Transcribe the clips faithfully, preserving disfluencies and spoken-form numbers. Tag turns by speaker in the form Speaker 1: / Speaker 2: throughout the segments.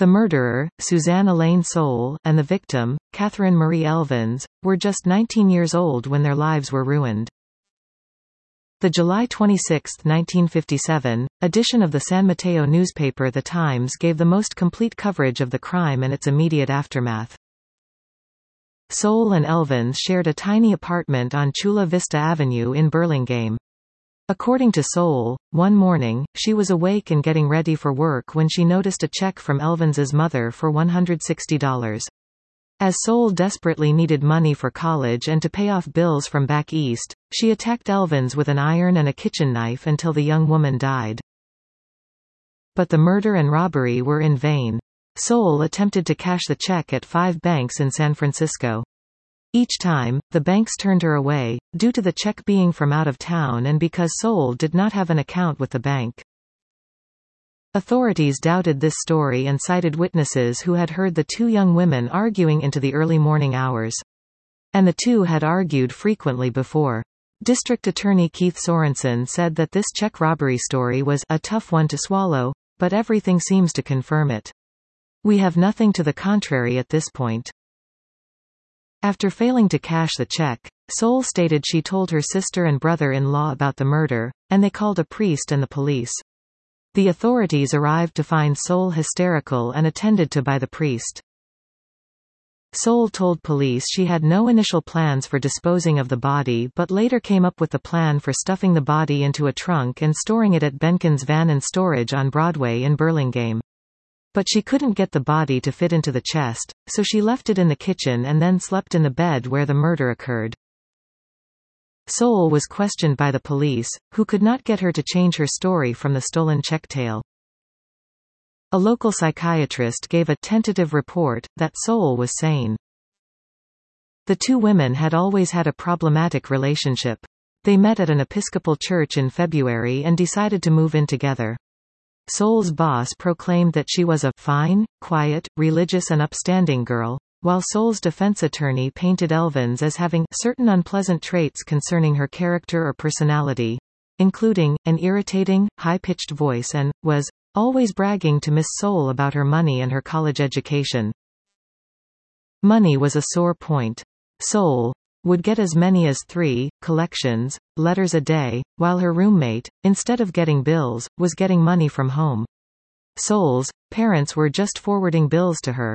Speaker 1: The murderer, Suzanne Elaine Soule, and the victim, Catherine Marie Elvins, were just nineteen years old when their lives were ruined. The July twenty-sixth nineteen fifty-seven, edition of the San Mateo newspaper The Times gave the most complete coverage of the crime and its immediate aftermath. Soule and Elvins shared a tiny apartment on Chula Vista Avenue in Burlingame. According to Soule, one morning, she was awake and getting ready for work when she noticed a check from Elvins's mother for one hundred sixty dollars. As Soule desperately needed money for college and to pay off bills from back east, she attacked Elvins with an iron and a kitchen knife until the young woman died. But the murder and robbery were in vain. Soule attempted to cash the check at five banks in San Francisco. Each time, the banks turned her away, due to the check being from out of town and because Soule did not have an account with the bank. Authorities doubted this story and cited witnesses who had heard the two young women arguing into the early morning hours. And the two had argued frequently before. District Attorney Keith Sorensen said that this check robbery story was a tough one to swallow, but everything seems to confirm it. We have nothing to the contrary at this point. After failing to cash the check, Soule stated she told her sister and brother-in-law about the murder, and they called a priest and the police. The authorities arrived to find Soule hysterical and attended to by the priest. Soule told police she had no initial plans for disposing of the body but later came up with the plan for stuffing the body into a trunk and storing it at Benkin's Van and Storage on Broadway in Burlingame. But she couldn't get the body to fit into the chest, so she left it in the kitchen and then slept in the bed where the murder occurred. Soule was questioned by the police, who could not get her to change her story from the stolen check tale. A local psychiatrist gave a tentative report that Soule was sane. The two women had always had a problematic relationship. They met at an Episcopal church in February and decided to move in together. Soule's boss proclaimed that she was a fine, quiet, religious and upstanding girl, while Soule's defense attorney painted Elvins as having certain unpleasant traits concerning her character or personality, including an irritating, high-pitched voice and was always bragging to Miss Soule about her money and her college education. Money was a sore point. Soule would get as many as three collections letters a day, while her roommate, instead of getting bills, was getting money from home. Soule's parents were just forwarding bills to her.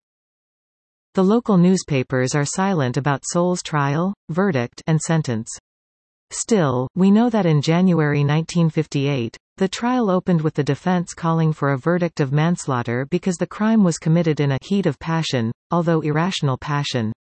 Speaker 1: The local newspapers are silent about Soule's trial, verdict, and sentence. Still, we know that in January nineteen fifty-eight, the trial opened with the defense calling for a verdict of manslaughter because the crime was committed in a heat of passion, although irrational passion.